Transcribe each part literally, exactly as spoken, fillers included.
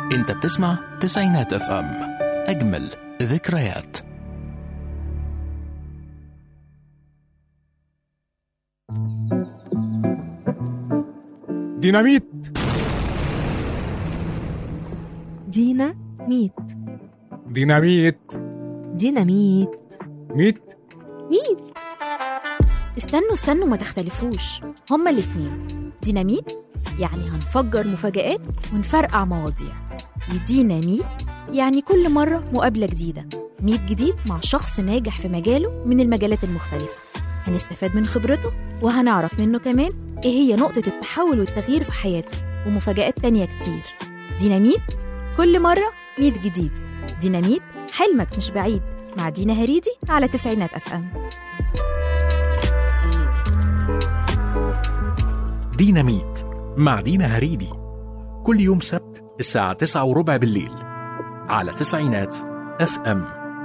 انت بتسمع تسعينات اف ام، اجمل ذكريات. ديناميت. دينا ميت. ديناميت. ديناميت. ميت. ميت. استنوا استنوا ما تختلفوش، هما الاتنين. ديناميت يعني هنفجر مفاجآت ونفرقع مواضيع، وديناميت يعني كل مرة مقابلة جديدة، ميت جديد مع شخص ناجح في مجاله من المجالات المختلفة. هنستفاد من خبرته وهنعرف منه كمان إيه هي نقطة التحول والتغيير في حياته، ومفاجآت تانية كتير. ديناميت كل مرة ميت جديد. ديناميت حلمك مش بعيد، مع دينا هريدي على تسعينات أف أم. ديناميت مع دينا هريدي كل يوم سبت الساعة تسعة وربع بالليل على تسعينات اف ام.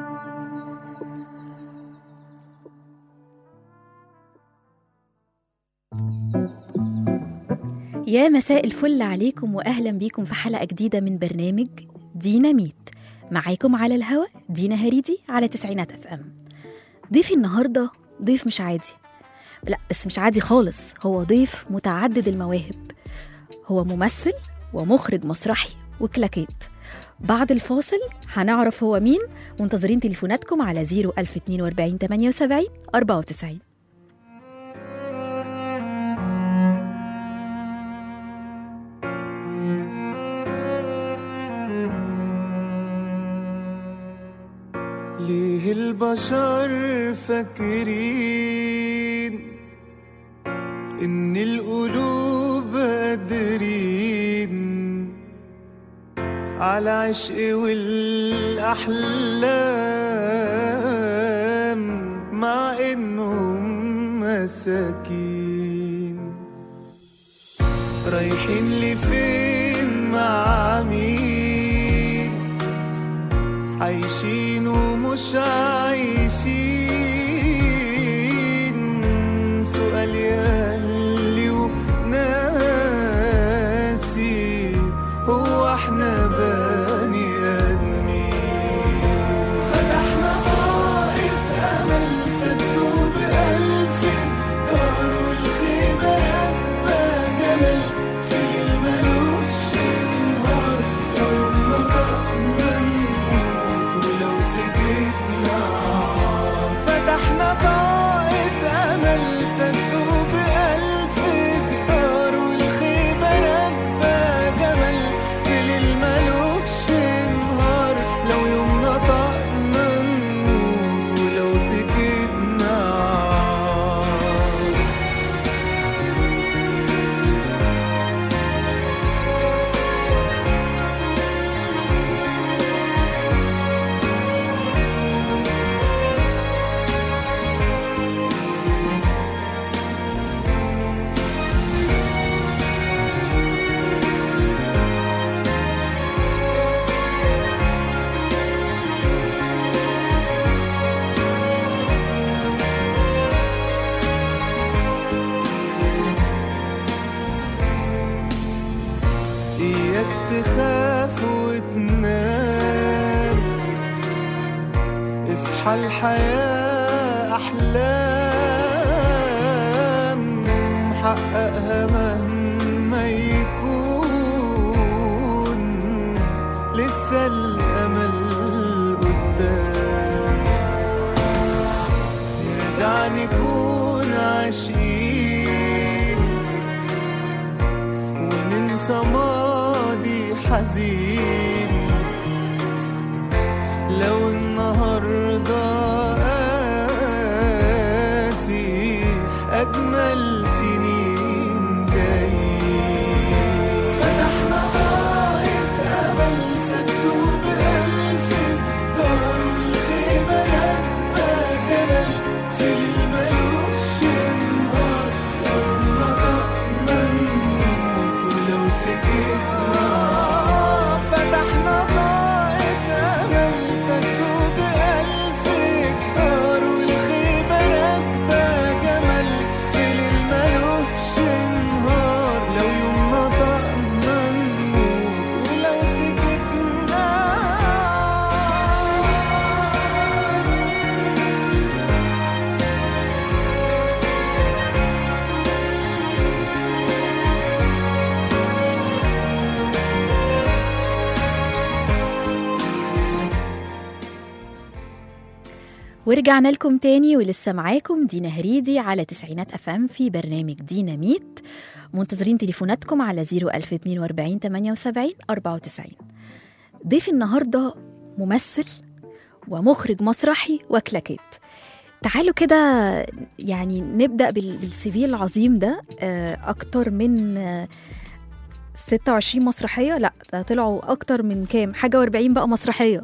يا مساء الفل عليكم وأهلا بيكم في حلقة جديدة من برنامج ديناميت. معاكم على الهوا دينا هريدي على تسعينات اف ام. ضيفي النهاردة ضيف مش عادي، لا بس مش عادي خالص، هو ضيف متعدد المواهب. هو ممثل ومخرج مسرحي وكلاكيت. بعد الفاصل هنعرف هو مين، وانتظرين تليفوناتكم على زيرو ألف اتنين وأربعين تمانية وسبعين أربعة وتسعين. ليه البشر فاكرين إن القلوب قادرين على عشق والأحلام مع إنهم مساكين؟ رايحين لفين مع مين؟ عايشين ومش عايشين؟ سؤال ياللي وناسي، هو احنا بني ادمين؟ فتحنا طائر امل سدوا بألف دار، والخيمة راكبة جمل في الملوش نهار. لو نطقنا نموت ولو سكتنا عار. فتحنا طائر امل سدوا بألف جدار، والخيمة راكبة جمل في الملوش نهار. لو يوم نطقنا نموت ولو سكتنا عار. إياك تخاف وتنام، اصحى الحياة أحلام، حققها مهما يكون، لسه الأمل قدام. نرجع نكون عاشقين وننسى ماضي حزين. لو النهاردة قاسي، أجمل سنين جايين. فتحنا طائر أمل سدوا بألف دار، والخيمة راكبة جمل في الملوش نهار. لو نطقنا نموت ولو سكتنا. فتحنا ورجعنا لكم تاني ولسه معاكم دينا هريدي على تسعينات اف ام في برنامج ديناميت. منتظرين تليفوناتكم على صفر ألف واثنين وأربعين ثمانية وسبعين أربعة وتسعين. ضيف النهارده ممثل ومخرج مسرحي وكلاكيت. تعالوا كده يعني نبدأ بالسيفي العظيم ده. أكتر من ستة وعشرين مسرحية، لا ده طلعوا أكتر من كام حاجة واربعين بقى مسرحية.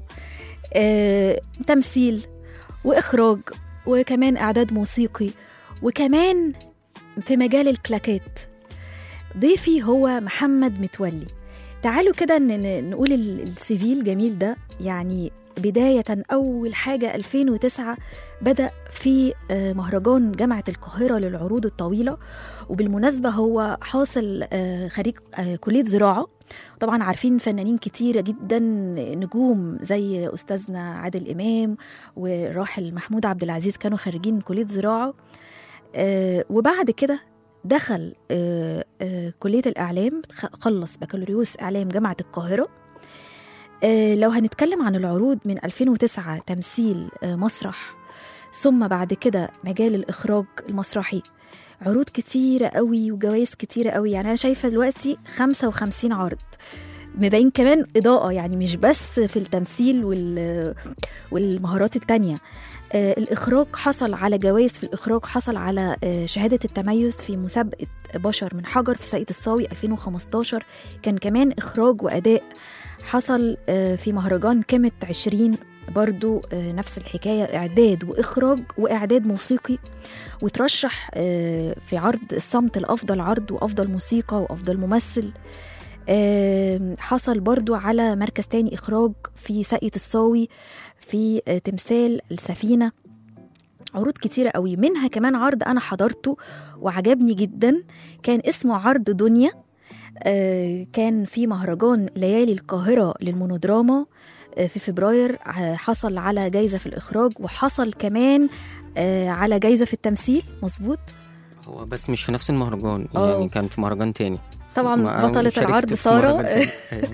تمثيل وإخراج وكمان إعداد موسيقي وكمان في مجال الكلاكيت. ضيفي هو محمد متولي. تعالوا كده نقول السيفي الجميل ده. يعني بداية أول حاجة ألفين وتسعة بدأ في مهرجان جامعة القاهرة للعروض الطويلة، وبالمناسبة هو حاصل خريج كلية زراعة. طبعا عارفين فنانين كتيرة جدا نجوم زي أستاذنا عادل إمام وراحل محمود عبد العزيز كانوا خارجين كلية زراعة. وبعد كده دخل كلية الإعلام، خلص بكالوريوس إعلام جامعة القاهرة. لو هنتكلم عن العروض من ألفين وتسعة تمثيل مسرح، ثم بعد كده مجال الإخراج المسرحي، عروض كتيرة قوي وجوائز كتيرة قوي. يعني أنا شايفة دلوقتي خمسة وخمسين عرض، مبين كمان إضاءة، يعني مش بس في التمثيل والمهارات التانية. الإخراج حصل على جوائز، في الإخراج حصل على شهادة التميز في مسابقة بشر من حجر في ساقية الصاوي ألفين وخمستاشر. كان كمان إخراج وأداء حصل في مهرجان كامت عشرين برضو نفس الحكاية، إعداد وإخراج وإعداد موسيقي. وترشح في عرض الصمت الأفضل عرض وأفضل موسيقى وأفضل ممثل. حصل برضو على مركز تاني إخراج في ساقية الصاوي في تمثال السفينة. عروض كتيرة قوي، منها كمان عرض أنا حضرته وعجبني جدا، كان اسمه عرض دنيا. كان في مهرجان ليالي القاهرة للمونودراما في فبراير. حصل على جايزة في الإخراج وحصل كمان على جايزة في التمثيل. مظبوط، هو بس مش في نفس المهرجان. أوه. يعني كان في مهرجان تاني. طبعا بطلة العرض سارة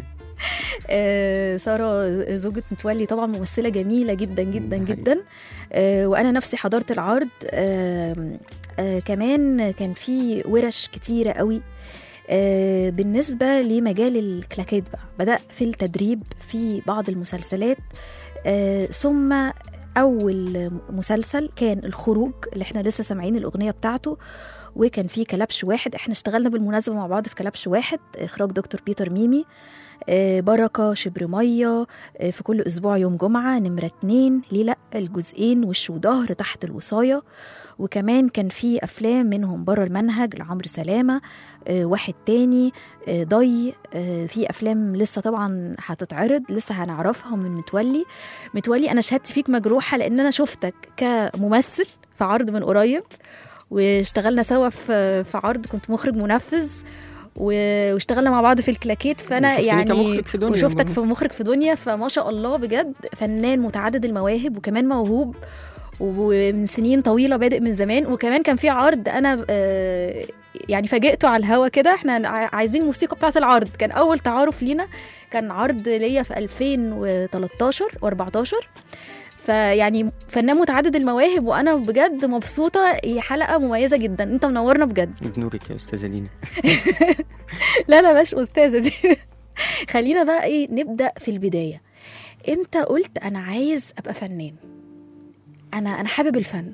سارة زوجة متولي، طبعا ممثلة جميلة جدا جدا جدا. وأنا نفسي حضرت العرض. كمان كان في ورش كتيرة قوي. بالنسبة لمجال الكلاكيت بقى، بدأ في التدريب في بعض المسلسلات. ثم أول مسلسل كان الخروج اللي احنا لسه سامعين الأغنية بتاعته، وكان فيه كلبش واحد. احنا اشتغلنا بالمناسبة مع بعض في كلبش واحد، إخراج دكتور بيتر ميمي. بركة شبر مية، في كل أسبوع يوم جمعة. نمرة اتنين ليه لأ، الجزئين وش وظهر تحت الوصاية. وكمان كان في أفلام منهم برا المنهج لعمرو سلامة. واحد تاني ضي. في أفلام لسه طبعا هتتعرض، لسه هنعرفها من متولي. متولي أنا شهدت فيك مجروحة لأن أنا شفتك كممثل في عرض من قريب، واشتغلنا سوا في عرض، كنت مخرج منفذ، واشتغلنا مع بعض في الكلاكيت. فانا يعني في دنيا وشفتك في مخرج في دنيا، فما شاء الله بجد فنان متعدد المواهب وكمان موهوب، ومن سنين طويله بادئ من زمان. وكمان كان في عرض انا يعني فاجئته على الهوا كده، احنا عايزين موسيقى بتاعه العرض. كان اول تعارف لينا، كان عرض ليا في ألفين وتلتاشر وأربعتاشر. فيعني فنان متعدد المواهب، وانا بجد مبسوطه. هي حلقه مميزه جدا، انت منورنا بجد. بنورك يا استاذه دينا. لا لا باش استاذه دي. خلينا بقى ايه، نبدا في البدايه. امتى قلت انا عايز ابقى فنان؟ انا انا حابب الفن.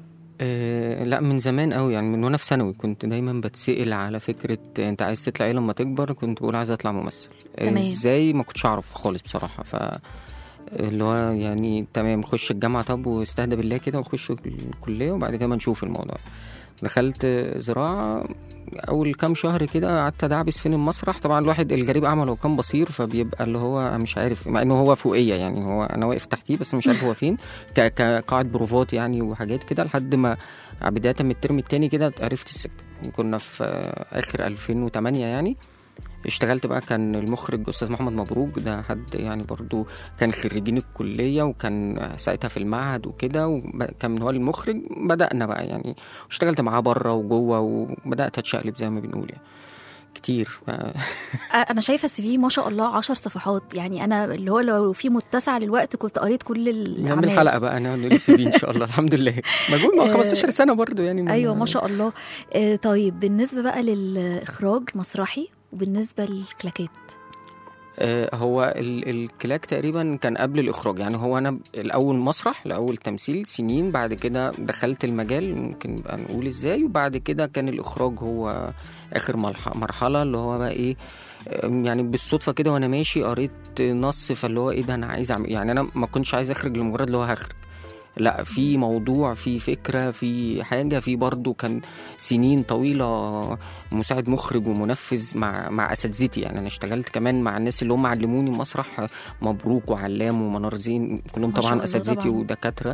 أه لا، من زمان قوي، يعني من وانا في ثانوي كنت دايما بتسأل على فكره انت عايز تطلع ايه لما تكبر. كنت بقول عايز اطلع ممثل. ازاي؟ ما كنتش اعرف خالص بصراحه. ف اللي هو يعني تمام، خش الجامعة طب واستهدى بالله كده وخش الكلية وبعد كده نشوف الموضوع. دخلت زراعة، أول كام شهر كده قعدت أدعبس فين المسرح. طبعا الواحد الجريب أعمى لو كان بصير، فبيبقى اللي هو مش عارف، مع إنه هو فوقية، يعني هو أنا واقف تحتيه بس مش عارف هو فين. كقاعد بروفات يعني وحاجات كده، لحد ما بداية من الترم التاني كده عرفت السكة. كنا في آخر ألفين وتمانية يعني. اشتغلت بقى، كان المخرج أستاذ محمد مبروك، ده حد يعني برضو كان خريجين الكلية وكان ساعتها في المعهد وكده، وكان هو المخرج. بدأنا بقى يعني اشتغلت معاه بره وجوه، وبدأت أتشقلب زي ما بنقول يعني. كتير. انا شايفه السي في ما شاء الله عشر صفحات، يعني انا اللي هو لو في متسع للوقت كنت قريت كل الاعمال. نعمل حلقه بقى نعمل السي في ان شاء الله. الحمد لله مجهول مع خمستاشر سنه برضو يعني. ايوه ما شاء الله. آه طيب بالنسبه بقى للاخراج مسرحي وبالنسبه للكلاكيت، هو الكلاك تقريبا كان قبل الإخراج، يعني هو أنا الأول مسرح، الأول تمثيل سنين، بعد كده دخلت المجال ممكن بقى نقول إزاي، وبعد كده كان الإخراج هو آخر مرحلة اللي هو بقى إيه يعني بالصدفة كده وأنا ماشي قريت نص فاللي هو إيه ده أنا عايز أعمل، يعني أنا ما كنتش عايز أخرج لمجرد اللي هو هخرج، لا في موضوع في فكرة في حاجة، في برضو كان سنين طويلة مساعد مخرج ومنفذ مع مع أساتذتي، يعني أنا اشتغلت كمان مع الناس اللي هم علموني مسرح، مبروك وعلام ومنار زين كلهم طبعا أساتذتي ودكاترة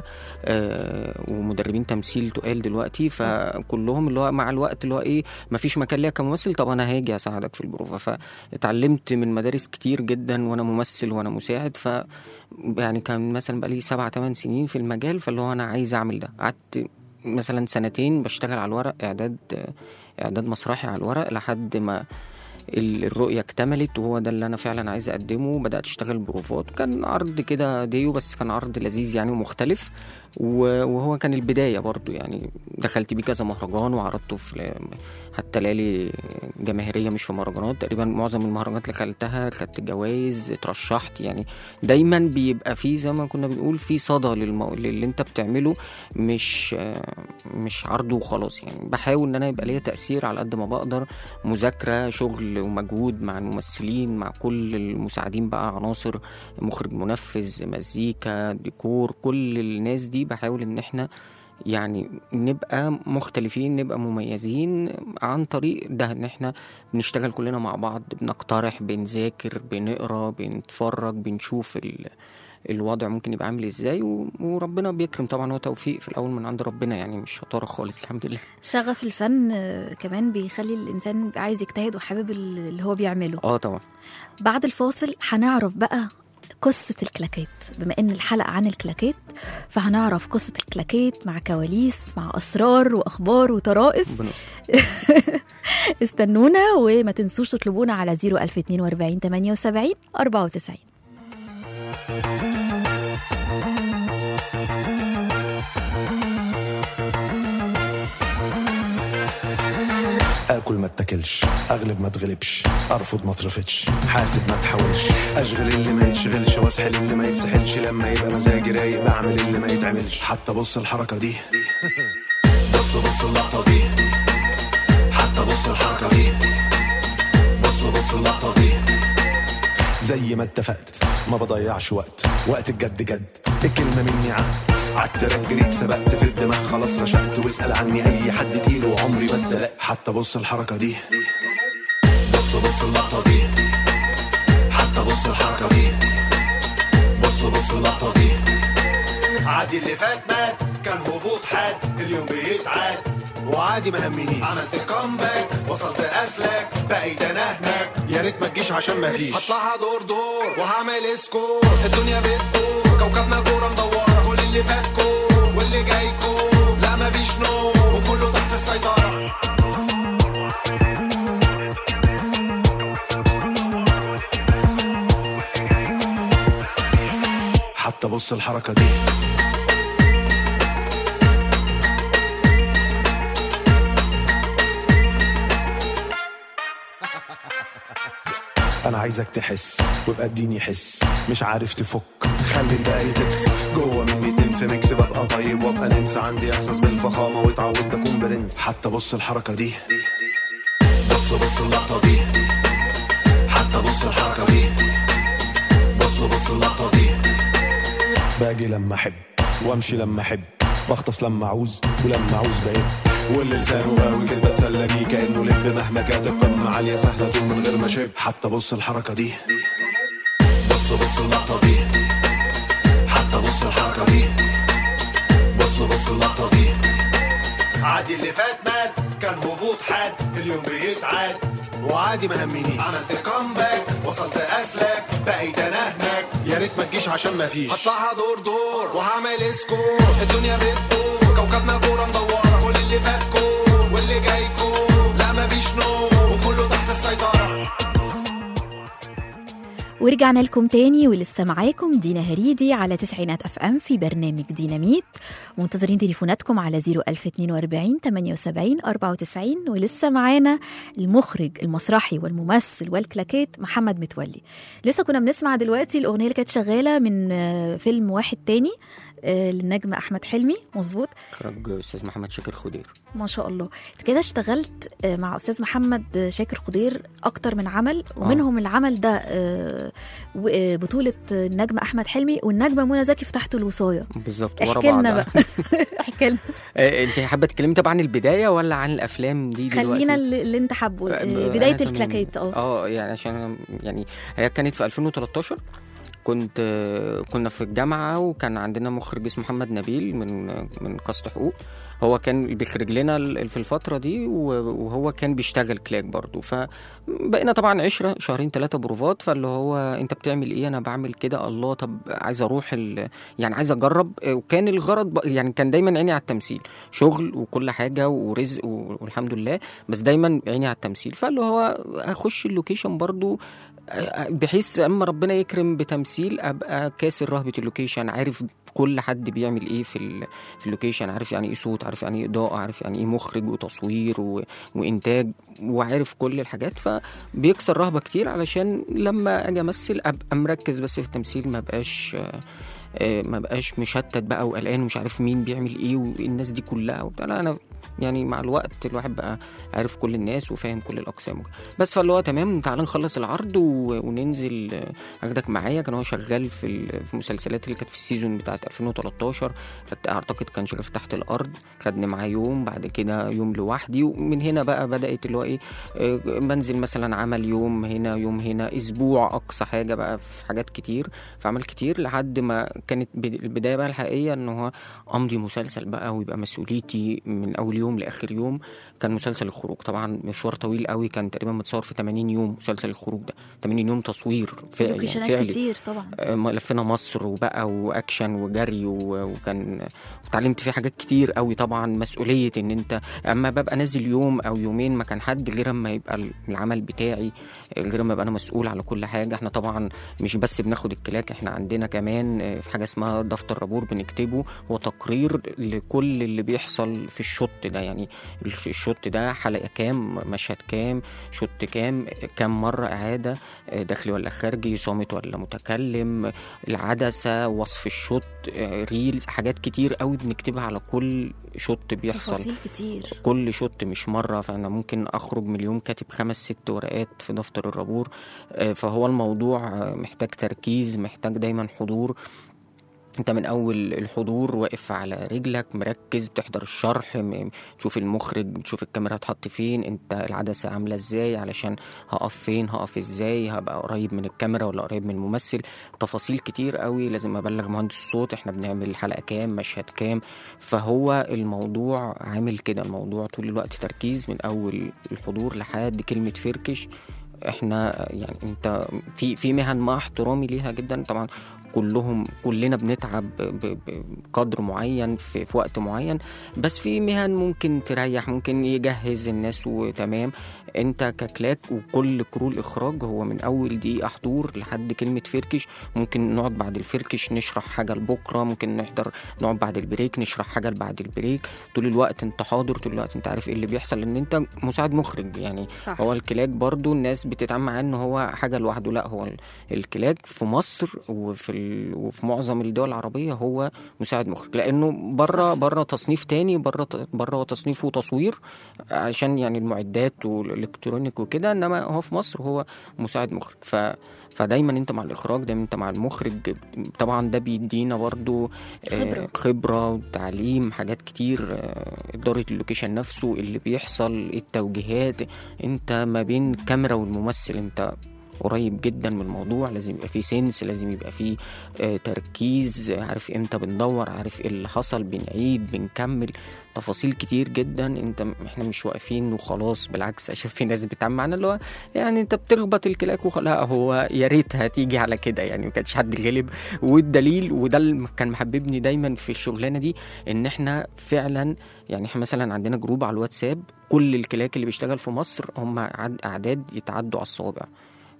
آه ومدربين تمثيل تقال دلوقتي، فكلهم اللي هو مع الوقت اللي هو إيه مفيش مكان ليا كممثل، طب أنا هاجي أساعدك في البروفة، فاتعلمت من مدارس كتير جدا وأنا ممثل وأنا مساعد، ف يعني كان مثلا بقى لي سبعة تمن سنين في المجال، فاللي هو أنا عايز أعمل ده، قعدت مثلا سنتين بشتغل على الورق، إعداد إعداد مسرحي على الورق لحد ما الرؤية اكتملت وهو ده اللي أنا فعلا عايز أقدمه، بدأت أشتغل بروفات، كان عرض كده ديو بس كان عرض لذيذ يعني ومختلف، وهو كان البداية برضو يعني دخلت بيه كذا مهرجان وعرضته في حتى ليالي جماهيرية مش في مهرجانات، تقريبا معظم المهرجانات اللي خلتها خدت جوائز اترشحت، يعني دايما بيبقى فيه زي ما كنا بنقول في صدى للمو... للي انت بتعمله، مش مش عرض وخلاص، يعني بحاول ان انا يبقى ليا تأثير على قد ما بقدر، مذاكرة شغل ومجهود مع الممثلين مع كل المساعدين بقى، عناصر مخرج منفذ مزيكا ديكور، كل الناس دي بحاول ان احنا يعني نبقى مختلفين نبقى مميزين عن طريق ده، ان احنا بنشتغل كلنا مع بعض، بنقترح بنذاكر بنقرا بنتفرج بنشوف ال... الوضع ممكن يبقى عامل ازاي، وربنا بيكرم طبعا، هو توفيق في الاول من عند ربنا يعني مش شطاره خالص الحمد لله. شغف الفن كمان بيخلي الانسان عايز يجتهد وحابب اللي هو بيعمله. اه طبعا. بعد الفاصل هنعرف بقى قصة الكلاكيت، بما ان الحلقة عن الكلاكيت فهنعرف قصة الكلاكيت مع كواليس مع أسرار وأخبار وطرائف. استنونا وما تنسوش تطلبونا على زيرو ألف اتنين وأربعين تمانية وسبعين أربعة وتسعين. اكل ما اتاكلش، اغلب ما اتغلبش، ارفض ما اترفضش، حاسب ما تحاولش، اشغل اللي ما يتشغلش واسحل اللي ما يتسحلش، لما يبقى مزاجي رايق بعمل اللي ما يتعملش، حتى بص الحركه دي بص بص اللقطه دي، حتى بص الحركه دي بص بص اللقطه دي، زي ما اتفقت ما بضيعش وقت، وقت الجد جد، الكلمه مني عهد، عالتراك جريت سبقت في الدماغ خلاص رشقت، واسأل عني اي حد تقيل وعمري ما اتدلقت، حتى بص الحركة دي بص بص اللقطة دي، حتى بص الحركة دي بص بص اللقطة دي، عادي اللي فات مات كان هبوط حاد، اليوم بيتعاد وعادي ما همنيش، عملت كومباك وصلت اسلك بقيت انا هناك، يا ريت ما تجيش عشان ما فيش، هطلعها دور دور وهعمل سكور، الدنيا بتدور كوكبنا كورة مدورة، كل اللي فاتكم واللي جايكم لا ما فيش نوم وكله تحت السيطرة، حتى بص الحركة دي انا عايزك تحس وابقى اديني حس، مش عارف تفك خلي الباقي تبس، جوه مني تلف ميكس، ببقى طيب وابقى نمس، عندي احساس بالفخامه واتعودت اكون برنس، حتى بص الحركه دي بص بص اللقطه دي، حتى بص الحركه دي بص بص اللقطه دي، باجي لما احب وامشي لما احب، بغطس لما اعوز ولما اعوز بعيد، واللي لسانه غاوي كده بتسلى بيه كأنه لب، مهما كانت القمة عالية سهلة طول من غير ما شب، حتى بص الحركة دي بص بص اللقطة دي، حتى بص الحركة دي بص بص اللقطة دي، عادي اللي فات مات كان هبوط حاد، اليوم بيتعاد وعادي ما همنيش، عملت كومباك وصلت اسلك بقيت انا هناك، يا ريت ما تجيش عشان ما فيش، هطلعها دور دور وهعمل سكور، الدنيا بتدور كوكبنا كورة مدورة، كل اللي فاتكم واللي جايكم لا ما فيش نوم وكله تحت السيطرة، ورجعنا لكم تاني ولسه معاكم دينا هريدي على تسعينات اف ام في برنامج ديناميت. منتظرين تليفوناتكم على صفر ألف اتنين وأربعين تمانية وسبعين أربعة وتسعين. ولسه معانا المخرج المسرحي والممثل والكلاكيت محمد متولي. لسه كنا بنسمع دلوقتي الأغنية اللي كانت شغالة من فيلم واحد تاني للنجم أحمد حلمي، مظبوط، إخراج أستاذ محمد شاكر خضير. ما شاء الله. كده اشتغلت مع أستاذ محمد شاكر خضير أكتر من عمل، ومنهم آه. العمل ده بطولة النجم أحمد حلمي والنجمة منى زكي في تحت الوصاية. بالظبط، ورا بعض. احكي لنا بقى احكي لنا. أنت حابة تتكلمي طبعا عن البداية ولا عن الأفلام دي دلوقتي؟ خلينا اللي أنت حابه، بداية الكلاكيت. اه اه يعني عشان يعني هي كانت في ألفين وتلتاشر. كنت كنا في الجامعة وكان عندنا مخرج اسمه محمد نبيل من من قصد حقوق. هو كان بيخرج لنا في الفترة دي وهو كان بيشتغل كلاك برضو. فبقينا طبعا عشرة شهرين ثلاثة بروفات. فاللي هو انت بتعمل ايه؟ انا بعمل كده. الله، طب عايز اروح يعني عايز اجرب. وكان الغرض يعني كان دايما عيني على التمثيل، شغل وكل حاجة ورزق والحمد لله، بس دايما عيني على التمثيل. فاللي هو اخش اللوكيشن برضو بحيث اما ربنا يكرم بتمثيل ابقى كاسر رهبة اللوكيشن، عارف كل حد بيعمل ايه في في اللوكيشن، عارف يعني ايه صوت، عارف يعني ايه اضاءه، عارف يعني ايه مخرج وتصوير و... وانتاج، وعارف كل الحاجات. فبيكسر رهبة كتير علشان لما اجي امثل ابقى مركز بس في التمثيل، ما بقاش ما بقاش مشتت بقى وقلقان ومش عارف مين بيعمل ايه والناس دي كلها وبتاع. انا يعني مع الوقت الواحد بقى عارف كل الناس وفاهم كل الاقسام بس. فاللي هو تمام، تعال نخلص العرض وننزل اخدك معايا. كان هو شغال في في المسلسلات اللي كانت في السيزون بتاعت ألفين وتلتاشر، اعتقد كان شغال في تحت الارض. خدني معاه يوم، بعد كده يوم لوحدي، ومن هنا بقى بدات اللي هو ايه، بنزل مثلا عمل يوم هنا يوم هنا، اسبوع اقصى حاجه بقى في حاجات كتير، في عمل كتير، لحد ما كانت البدايه بقى الحقيقيه ان هو امضي مسلسل بقى ويبقى مسؤوليتي من اول يوم لاخر يوم. كان مسلسل الخروج طبعا مشوار طويل قوي، كان تقريبا متصور في ثمانين يوم. مسلسل الخروج ده ثمانين يوم تصوير فعلي يعني كتير طبعا. لفينا مصر وبقى واكشن وجري، وكان اتعلمت فيه حاجات كتير قوي. طبعا مسؤوليه ان انت اما ببقى نازل يوم او يومين مكان حد، غير اما يبقى العمل بتاعي، غير اما ابقى انا مسؤول على كل حاجه. احنا طبعا مش بس بناخد الكلاك، احنا عندنا كمان في حاجه اسمها دفتر رابور بنكتبه، وتقرير لكل اللي بيحصل في الشوت ده. يعني الشوت ده حلقه كام، مشهد كام، شوت كام، كام مره اعاده، داخلي ولا خارجي، صامت ولا متكلم، العدسه، وصف الشوت، ريلز، حاجات كتير قوي بنكتبها على كل شوت بيحصل، تفاصيل كتير، كل شوت مش مره. فانا ممكن اخرج من اليوم كاتب خمس ست ورقات في دفتر الرابور. فهو الموضوع محتاج تركيز، محتاج دايما حضور. انت من اول الحضور واقف على رجلك مركز، بتحضر الشرح، تشوف المخرج، بتشوف الكاميرا هتحط فين، انت العدسه عامله ازاي علشان هقف فين، هقف ازاي، هبقى قريب من الكاميرا ولا قريب من الممثل. تفاصيل كتير قوي لازم ابلغ مهندس الصوت احنا بنعمل الحلقه كام، مشهد كام. فهو الموضوع عامل كده، الموضوع طول الوقت تركيز من اول الحضور لحد كلمه فركش. احنا يعني انت في في مهن مع احترامي ليها جدا طبعا، كلهم كلنا بنتعب بقدر معين في, في وقت معين، بس في مهن ممكن تريح، ممكن يجهز الناس وتمام. انت ككلاك وكل كرو الاخراج هو من اول دقيقه حضور لحد كلمه فركش. ممكن نقعد بعد الفركش نشرح حاجه لبكره، ممكن نحضر نقعد بعد البريك نشرح حاجه بعد البريك. طول الوقت انت حاضر، طول الوقت انت عارف ايه اللي بيحصل، لان انت مساعد مخرج يعني. صح. هو الكلاك برضو الناس بتتعامل معاه ان هو حاجه لوحده، لا، هو الكلاك في مصر وفي وفي معظم الدول العربيه هو مساعد مخرج، لانه بره بره تصنيف تاني، بره بره تصنيف وتصوير عشان يعني المعدات والالكترونيك وكده، انما هو في مصر هو مساعد مخرج. ف فدايما انت مع الاخراج، دايما انت مع المخرج. طبعا ده بيدينا برضو خبره خبره وتعليم حاجات كتير، اداره اللوكيشن نفسه، اللي بيحصل، التوجيهات. انت ما بين الكاميرا والممثل انت قريب جدا من الموضوع، لازم يبقى فيه سنس، لازم يبقى فيه آه تركيز، عارف امتى بندور، عارف ايه اللي حصل، بنعيد بنكمل، تفاصيل كتير جدا. انت احنا مش واقفين وخلاص، بالعكس اشوف في ناس بتعمل معانا اللي هو يعني انت بتخبط الكلاك وخلاص. لا، هو يا ريتها تيجي على كده يعني، ما كانش حد غلب. والدليل وده اللي كان محببني دايما في الشغلانه دي، ان احنا فعلا يعني احنا مثلا عندنا جروب على الواتساب، كل الكلاك اللي بيشتغل في مصر هم اعداد يتعدوا على الصوابع.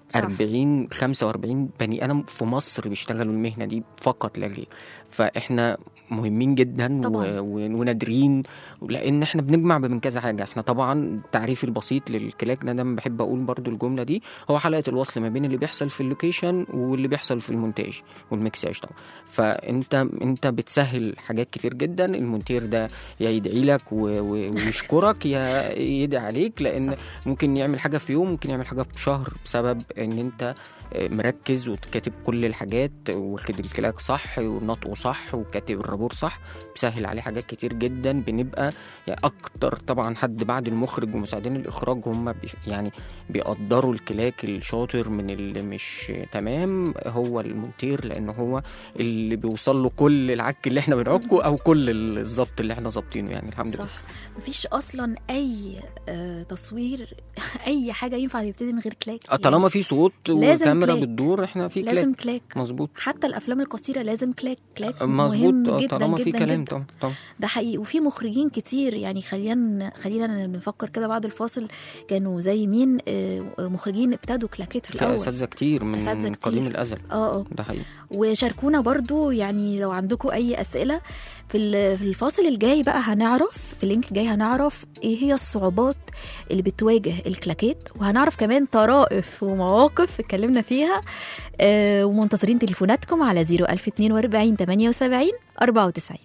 أربعين خمسة وأربعين بني آدم في مصر بيشتغلوا المهنة دي فقط لا غير. فإحنا مهمين جدا و... ونادرين، لأن إحنا بنجمع من كذا حاجة. إحنا طبعا التعريف البسيط للكلاك ده دايما بحب أقول برضو الجملة دي، هو حلقة الوصل ما بين اللي بيحصل في اللوكيشن واللي بيحصل في المونتاج والميكساج طبعا. فأنت أنت بتسهل حاجات كتير جدا. المونتير ده يا يدعي لك و... و... ويشكرك يا يدعي عليك، لأن صح. ممكن يعمل حاجة في يوم، ممكن يعمل حاجة في شهر، بسبب ان انت مركز وكاتب كل الحاجات واخد الكلاك صح ونطقه صح وكاتب الرابور صح، بسهل عليه حاجات كتير جدا. بنبقى يعني اكتر طبعا حد بعد المخرج ومساعدين الاخراج هم بي يعني بيقدروا الكلاك الشاطر من اللي مش تمام هو المونتير، لانه هو اللي بيوصل له كل العك اللي احنا بنعكه او كل الظبط اللي احنا ظابطينه يعني الحمد لله. صح. مفيش اصلا اي آه تصوير اي حاجه ينفع يبتدي من غير كلاك يعني. طالما في صوت وكاميرا بتدور احنا في كلاك لازم كلاك مظبوط. حتى الافلام القصيره لازم كلاك كلاك مظبوط مهم جدا طالما جدا في كلام جدا. طبعا طبعا ده حقيقي. وفي مخرجين كتير يعني خلينا خلينا بنفكر كده بعد الفاصل كانوا زي مين مخرجين ابتدوا كلاكيت في, في الاول. في اساتذه كتير من أساتذة قديم الازل. اه اه ده حقيقي. وشاركونا برضو يعني لو عندكم اي اسئله. في الفاصل الجاي بقى هنعرف في اللينك الجاي هنعرف ايه هي الصعوبات اللي بتواجه الكلاكيت، وهنعرف كمان طرائف ومواقف اتكلمنا فيها. آه ومنتظرين تليفوناتكم على زيرو ألف اتنين وأربعين تمانية وسبعين أربعة وتسعين.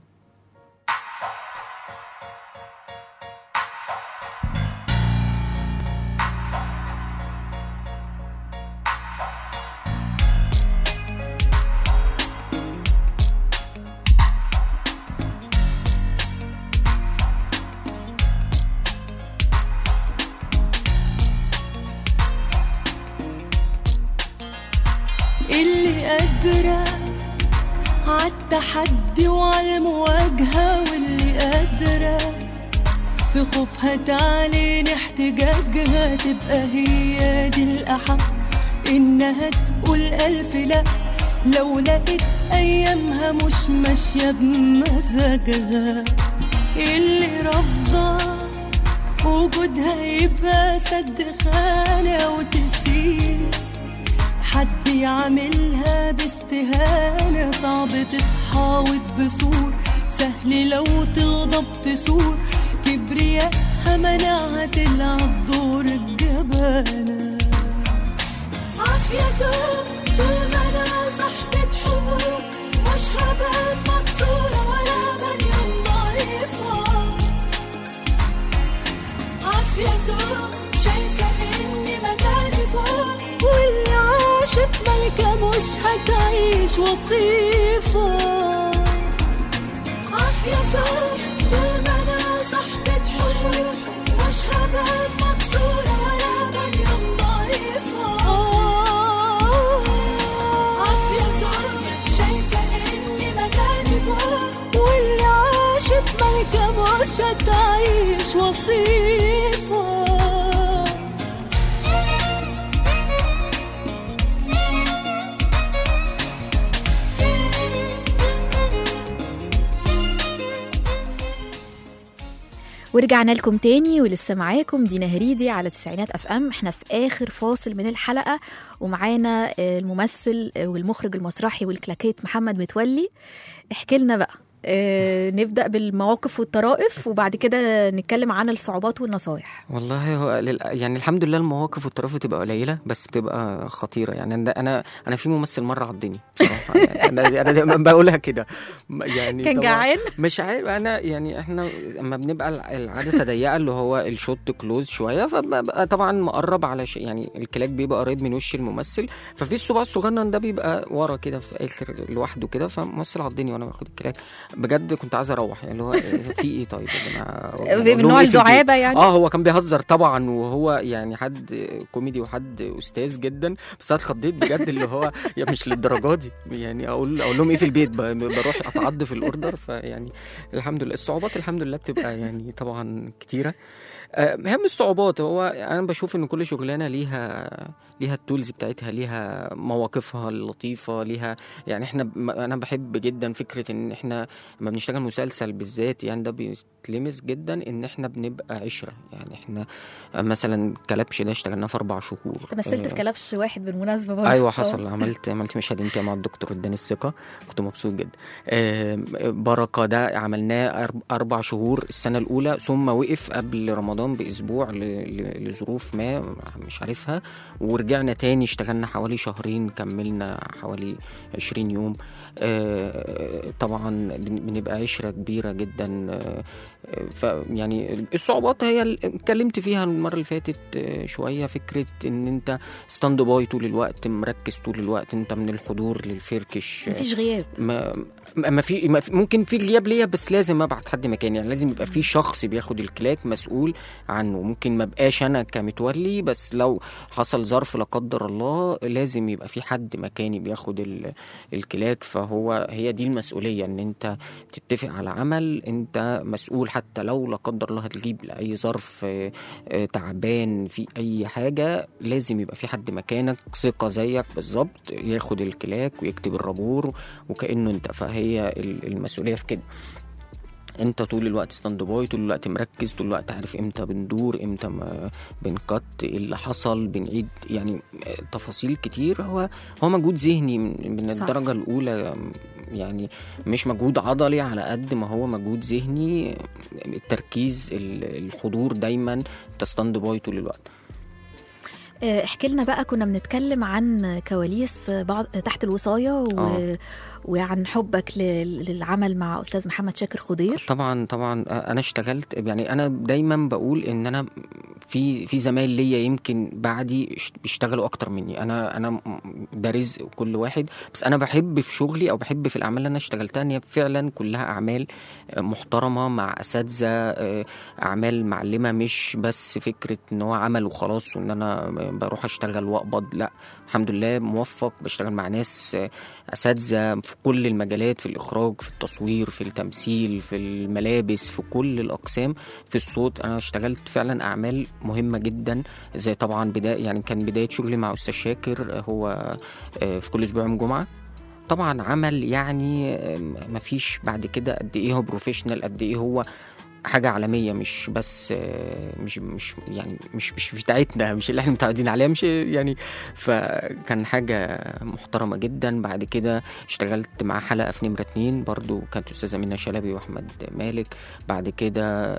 اللي قادرة عالتحدي وعالمواجهة، واللي قادرة في خوفها تعلن احتجاجها، تبقى هي دي الأحق إنها تقول ألف لأ لو لقيت أيامها مش ماشية بمزاجها. اللي رافضة وجودها يبقى سد خانة وتسيب حد يعملها باستهانة، صعب تتحاوط بسور، سهل لو تغضب تسور، كبرياءها منعها تلعب دور الجبانة. عافية زوج طول ما أنا صاحبة حقوق، مش هبقى مكسورة ولا بني ضعيفة. عافية زوج شايفة إني مكاني فوق، واللي عاشت ملكة مش هتعيش وصيفة. عافية زوج طول ما أنا صاحبة حقوق، مش هبقى مكسورة ولا بني ضعيفة. عافية زوج شايفة إني مكاني فوق، واللي عاشت ملكة مش هتعيش وصيفة. ورجعنا لكم تاني ولسه معاكم دينا هريدي على تسعينات اف ام. احنا في اخر فاصل من الحلقه ومعانا الممثل والمخرج المسرحي والكلاكيت محمد متولي. احكي لنا بقى، اه نبدا بالمواقف والطرائف وبعد كده نتكلم عن الصعوبات والنصايح. والله هو لل... يعني الحمد لله المواقف والطرائف بتبقى قليله بس بتبقى خطيره. يعني انا انا في ممثل مره عضني بصراحه. يعني انا انا دايما بقولها كده يعني كان جعان مش عارف انا يعني احنا اما بنبقى العدسه ضيقه اللي هو الشوت كلوز شويه، فبقى طبعا مقرب على ش... يعني الكلاك بيبقى قريب من وش الممثل، ففي الصباع الصغنن ده بيبقى ورا كده في اخر لوحده كده، فممثل عضني وانا باخد الكلاك. بجد كنت عايز اروح يعني اللي هو في ايه طيب من نوع الدعابه يعني. اه هو كان بيهزر طبعا وهو يعني حد كوميدي وحد استاذ جدا، بس انا اتخضيت بجد اللي هو يعني مش للدرجه دي يعني اقول اقول لهم ايه في البيت، بروح اتعض في الاوردر. فيعني الحمد لله الصعوبات الحمد لله بتبقى يعني طبعا كتيره. اهم الصعوبات هو انا بشوف ان كل شغلانه ليها ليها التولز بتاعتها، ليها مواقفها اللطيفه، ليها يعني احنا انا بحب جدا فكره ان احنا لما بنشتغل مسلسل بالذات يعني ده بيتلمس جدا ان احنا بنبقى عشره. يعني احنا مثلا كلبش ده اشتغلناه في اربع شهور. انت مثلت في كلبش واحد بالمناسبه برضه. ايوه حصل، عملت عملت مشهد انت مع الدكتور اداني الثقه، كنت مبسوط جدا. آه بركه ده عملناه اربع شهور السنه الاولى، ثم وقف قبل رمضان باسبوع لظروف ما مش عارفها، ورجعنا تاني اشتغلنا حوالي شهرين، كملنا حوالي عشرين يوم. آه طبعا بنبقى عشره كبيره جدا. آه ف يعني الصعوبات هي اللي اتكلمت فيها المره اللي فاتت آه شويه، فكره ان انت ستاند باي طول الوقت، مركز طول الوقت، انت من الحضور للفركش، مفيش غياب. ما ما في ما في ممكن في غياب ليا، بس لازم ابعت حد مكاني. يعني لازم يبقى في شخص بياخد الكلاك مسؤول عنه. ممكن ما بقاش انا كمتولي، بس لو حصل ظرف لا قدر الله لازم يبقى في حد مكاني بياخد الكلاك. فهو هي دي المسؤوليه، ان انت بتتفق على عمل، انت مسؤول حتى لو لا قدر الله هتجيب لاي ظرف تعبان في اي حاجه، لازم يبقى في حد مكانك ثقه زيك بالظبط ياخد الكلاك ويكتب الرابور وكانه انت. فهي المسؤوليه في كده، انت طول الوقت ستاند باي، طول الوقت مركز، طول الوقت عارف امتى بندور، امتى ما بنقط، ايه اللي حصل، بنعيد. يعني تفاصيل كتير. هو هو مجهود ذهني من صح. الدرجه الاولى، يعني مش مجهود عضلي على قد ما هو مجهود ذهني، التركيز، الحضور دايما، ستاند باي طول الوقت. احكي لنا بقى، كنا بنتكلم عن كواليس بعض تحت الوصاية و... آه. وعن حبك للعمل مع أستاذ محمد شاكر خضير. طبعا طبعا أنا اشتغلت، يعني أنا دايما بقول إن أنا في في زمايل ليا يمكن بعدي بيشتغلوا أكتر مني. أنا أنا ده رزق كل واحد، بس أنا بحب في شغلي أو بحب في الأعمال اللي أنا اشتغلتها إن هي فعلا كلها أعمال محترمة مع أساتذة، أعمال معلمة، مش بس فكرة إن هو عمل وخلاص وإن أنا بروح أشتغل وأقبض. لا، الحمد لله موفق، بشتغل مع ناس أساتذة في كل المجالات، في الإخراج، في التصوير، في التمثيل، في الملابس، في كل الأقسام، في الصوت. أنا اشتغلت فعلا أعمال مهمة جدا، زي طبعا بداية، يعني كان بداية شغلي مع أستاذ شاكر هو في كل أسبوع يوم جمعة. طبعا عمل يعني مفيش بعد كده قد إيه هو بروفيشنال، قد إيه هو حاجة عالمية، مش بس مش مش يعني مش مش بتاعتنا، مش اللي احنا متعودين عليها، مش يعني. فكان حاجة محترمة جدا. بعد كده اشتغلت مع حلقة في نمرة اتنين، برضو كانت أستاذة منى شلبي وأحمد مالك. بعد كده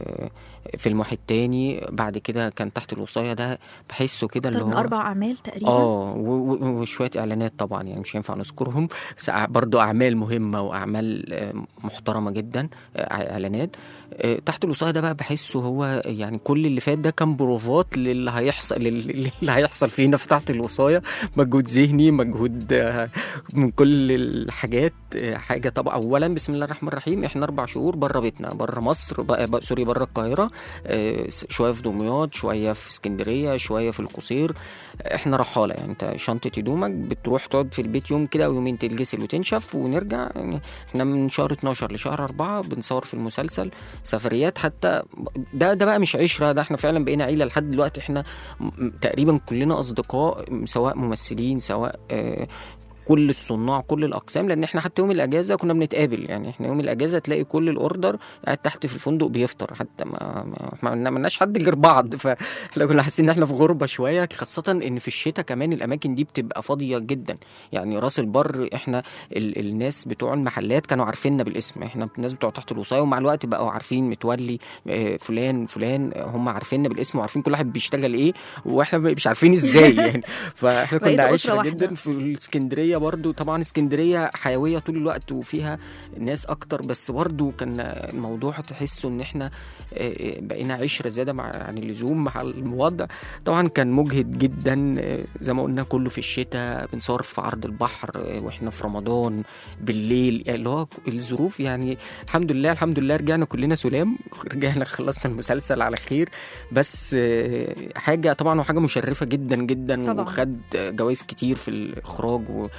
فيلم واحد تاني. بعد كده كان تحت الوصاية، ده بحسه كده اللي هو أربع أعمال تقريبا. اه وشوية إعلانات طبعا، يعني مش هينفع نذكرهم، بس برضو أعمال مهمة وأعمال محترمة جدا، إعلانات. تحت الوصاية ده بقى بحسه هو يعني كل اللي فات ده كان بروفات للي هيحصل للي هيحصل فينا في تحت الوصاية. مجهود ذهني، مجهود من كل الحاجات. حاجة طبعا أولا بسم الله الرحمن الرحيم، احنا أربع شهور بره بيتنا، بره مصر، سوري بره القاهرة، شوية في دمياط، شوية في اسكندرية، شوية في القصير. احنا رحالة، يعني انت شنطة هدومك بتروح تقعد في البيت يوم كده ويومين تتغسل وتنشف ونرجع. يعني احنا من شهر اتناشر لشهر أربعة بنصور في المسلسل، سفريات حتى. ده ده بقى مش عشرة، ده احنا فعلا بقينا عيلة لحد دلوقتي. احنا تقريبا كلنا أصدقاء، سواء ممثلين، سواء اه كل الصناع، كل الاقسام، لان احنا حتى يوم الاجازه كنا بنتقابل. يعني احنا يوم الاجازه تلاقي كل الاوردر قاعد تحت في الفندق بيفطر، حتى ما ما مالناش حد غير بعض. فاحنا كنا حاسين ان احنا في غربه شويه، خاصه ان في الشتاء كمان الاماكن دي بتبقى فاضيه جدا. يعني راس البر احنا ال الناس بتوع المحلات كانوا عارفيننا بالاسم، احنا الناس بتوع تحت الوصايه، ومع الوقت بقوا عارفين متولي فلان فلان، هم عارفيننا بالاسم وعارفين كل واحد بيشتغل ايه، واحنا مش عارفين ازاي يعني. فاحنا كنا عايشين جدا في الاسكندريه. برضو طبعا اسكندرية حيوية طول الوقت وفيها ناس اكتر، بس برضو كان الموضوع تحسوا ان احنا بقينا عشرة زيادة مع يعني اللزوم مع الوضع. طبعا كان مجهد جدا، زي ما قلنا كله في الشتاء، بنصور في عرض البحر واحنا في رمضان بالليل، يعني اللي هو الظروف. يعني الحمد لله الحمد لله رجعنا كلنا سلام، رجعنا خلصنا المسلسل على خير. بس حاجة طبعا وحاجة مشرفة جدا جدا طبعا. وخد جوائز كتير في الإخراج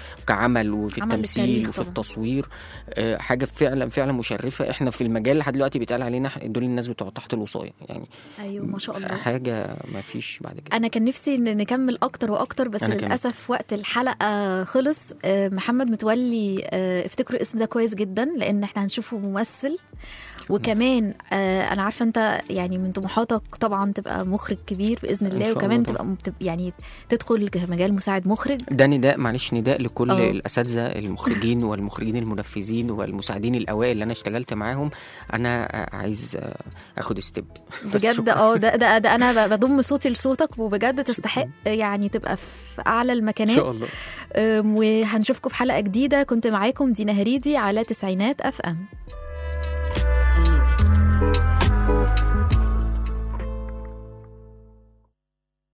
كعمل وفي عمل التمثيل للتاريخ وفي طبعاً. التصوير. آه، حاجه فعلا فعلا مشرفه. احنا في المجال لحد دلوقتي بيتقال علينا دول الناس بتوع تحت الوصايه يعني. ايوه ما شاء الله. حاجه ما فيش بعد كده. انا كان نفسي ان نكمل اكتر واكتر بس أنا كمان. للاسف وقت الحلقه خلص. آه، محمد متولي، آه، افتكروا الاسم ده كويس جدا لان احنا هنشوفه ممثل. وكمان آه، انا عارفه انت يعني من طموحاتك طبعا تبقى مخرج كبير باذن إن الله، شاء وكمان الله تبقى تبقى يعني تدخل مجال مساعد مخرج. ده نداء، معلش نداء لكل أوه. الاساتذه المخرجين والمخرجين المنفذين والمساعدين الاوائل اللي انا اشتغلت معاهم. انا عايز اخد ستيب بجد. اه ده, ده ده انا بضم صوتي لصوتك، وبجد تستحق يعني تبقى في اعلى المكانات ان شاء الله. أم، وهنشوفكم في حلقه جديده. كنت معاكم دينا هريدي على تسعينات اف ام.